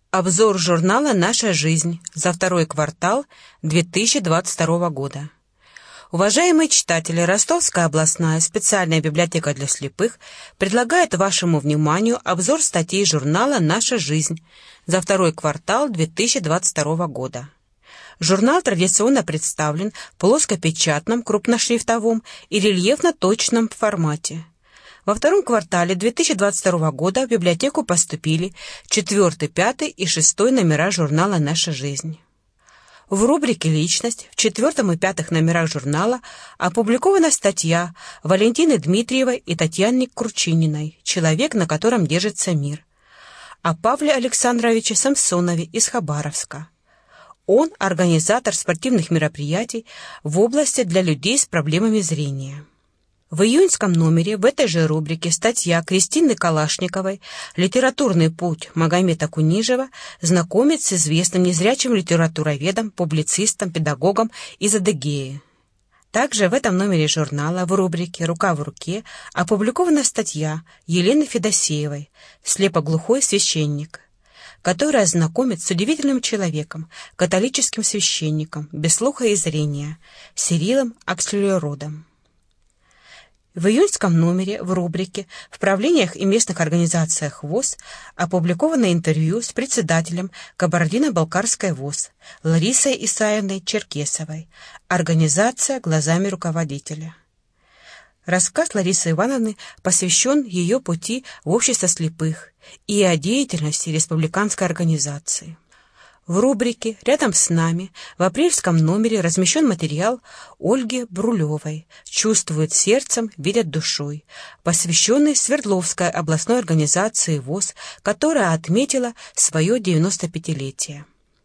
Обзор журнала «Наша жизнь» за второй квартал 2022 года. Уважаемые читатели, Ростовская областная специальная библиотека для слепых предлагает вашему вниманию обзор статей журнала «Наша жизнь» за второй квартал 2022 года. Журнал традиционно представлен в плоскопечатном, крупношрифтовом и рельефно-точном формате. Во втором квартале 2022 года в библиотеку поступили 4, 5 и 6 номера журнала «Наша жизнь». В рубрике «Личность» в 4 и 5 номерах журнала опубликована статья Валентины Дмитриевой и Татьяны Курчининой «Человек, на котором держится мир», о Павле Александровиче Самсонове из Хабаровска. Он организатор спортивных мероприятий в области для людей с проблемами зрения. В июньском номере в этой же рубрике статья Кристины Калашниковой «Литературный путь» Магомета Кунижева знакомит с известным незрячим литературоведом, публицистом, педагогом из Адыгеи. Также в этом номере журнала в рубрике «Рука в руке» опубликована статья Елены Федосеевой «Слепоглухой священник», которая знакомит с удивительным человеком, католическим священником, без слуха и зрения, Сирилом Акселеродом. В июньском номере в рубрике «В правлениях и местных организациях ВОС» опубликовано интервью с председателем Кабардино-Балкарской ВОС Ларисой Исаевной Черкесовой «Организация глазами руководителя». Рассказ Ларисы Ивановны посвящен ее пути в общество слепых и о деятельности республиканской организации. В рубрике «Рядом с нами» в апрельском номере размещен материал Ольги Брулевой «Чувствуют сердцем, видят душой», посвященный Свердловской областной организации ВОС, которая отметила свое 95-летие.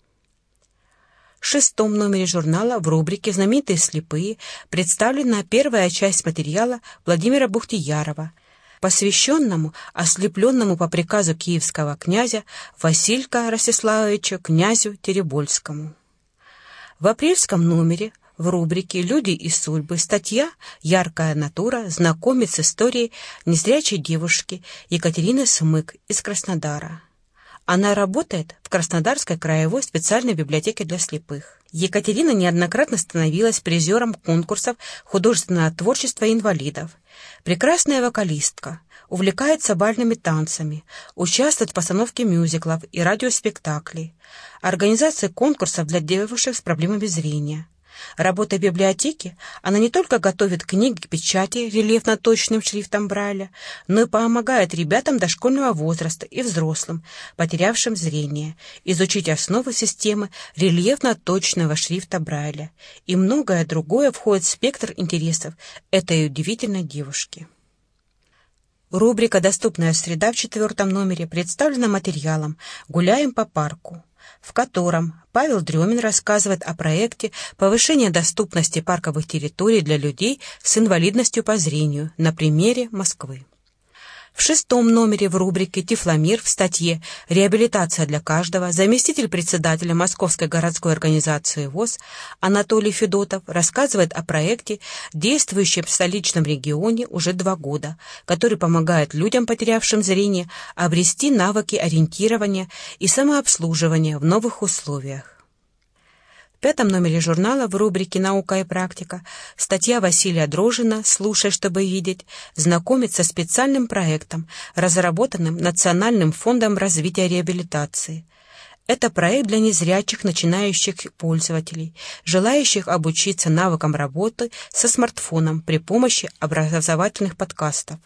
В 6 номере журнала в рубрике «Знаменитые слепые» представлена первая часть материала Владимира Бухтиярова, посвященному ослепленному по приказу киевского князя Василька Ростиславовича князю Теребольскому. В апрельском номере в рубрике «Люди и судьбы» статья «Яркая натура» знакомит с историей незрячей девушки Екатерины Смык из Краснодара. Она работает в Краснодарской краевой специальной библиотеке для слепых. Екатерина неоднократно становилась призером конкурсов художественного творчества инвалидов. Прекрасная вокалистка, увлекается бальными танцами, участвует в постановке мюзиклов и радиоспектаклей, организации конкурсов для девушек с проблемами зрения. Работая в библиотеке, она не только готовит книги к печати рельефно-точным шрифтом Брайля, но и помогает ребятам дошкольного возраста и взрослым, потерявшим зрение, изучить основы системы рельефно-точного шрифта Брайля. И многое другое входит в спектр интересов этой удивительной девушки. Рубрика «Доступная среда» в 4 номере представлена материалом «Гуляем по парку», в котором Павел Дрёмин рассказывает о проекте повышения доступности парковых территорий для людей с инвалидностью по зрению на примере Москвы. В 6 номере в рубрике «Тифломир» в статье «Реабилитация для каждого» заместитель председателя Московской городской организации ВОС Анатолий Федотов рассказывает о проекте, действующем в столичном регионе уже 2 года, который помогает людям, потерявшим зрение, обрести навыки ориентирования и самообслуживания в новых условиях. В 5 номере журнала в рубрике «Наука и практика» статья Василия Дрожина «Слушай, чтобы видеть» знакомит со специальным проектом, разработанным Национальным фондом развития реабилитации. Это проект для незрячих начинающих пользователей, желающих обучиться навыкам работы со смартфоном при помощи образовательных подкастов.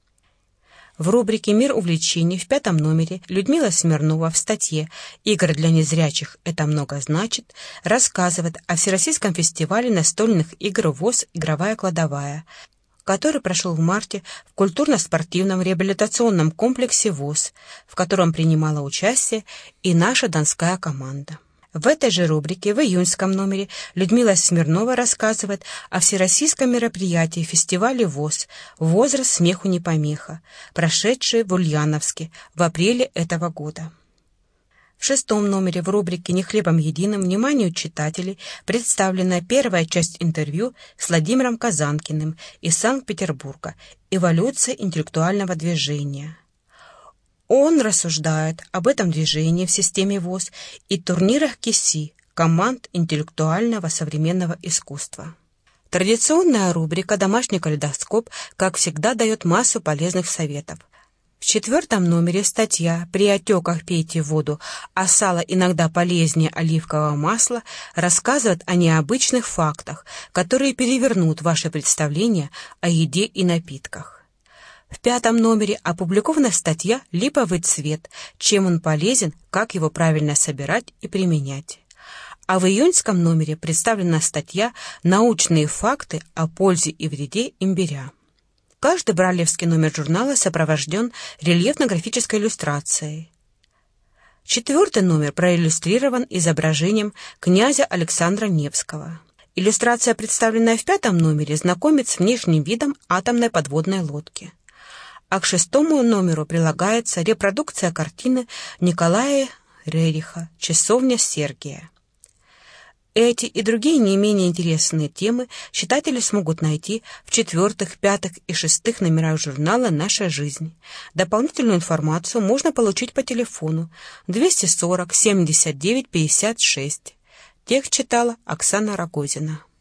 В рубрике «Мир увлечений» в 5 номере Людмила Смирнова в статье «Игры для незрячих. Это много значит» рассказывает о Всероссийском фестивале настольных игр ВОС «Игровая кладовая», который прошел в марте в культурно-спортивном реабилитационном комплексе ВОС, в котором принимала участие и наша донская команда. В этой же рубрике в июньском номере Людмила Смирнова рассказывает о всероссийском мероприятии фестивале ВОС «Возраст смеху не помеха», прошедшее в Ульяновске в апреле этого года. В 6 номере в рубрике «Не хлебом единым» вниманию читателей представлена первая часть интервью с Владимиром Казанкиным из Санкт-Петербурга «Эволюция интеллектуального движения». Он рассуждает об этом движении в системе ВОС и турнирах КИСИ, команд интеллектуального современного искусства. Традиционная рубрика «Домашний калейдоскоп», как всегда, дает массу полезных советов. В 4 номере статья «При отеках пейте воду, а сало иногда полезнее оливкового масла» рассказывает о необычных фактах, которые перевернут ваше представление о еде и напитках. В 5 номере опубликована статья «Липовый цвет. Чем он полезен, как его правильно собирать и применять». А в июньском номере представлена статья «Научные факты о пользе и вреде имбиря». Каждый брайлевский номер журнала сопровожден рельефно-графической иллюстрацией. 4 номер проиллюстрирован изображением князя Александра Невского. Иллюстрация, представленная в 5 номере, знакомит с внешним видом атомной подводной лодки. А к 6 номеру прилагается репродукция картины Николая Рериха «Часовня Сергия». Эти и другие не менее интересные темы читатели смогут найти в 4, 5 и 6 номерах журнала «Наша жизнь». Дополнительную информацию можно получить по телефону 240 79 56. Текст читала Оксана Рогозина.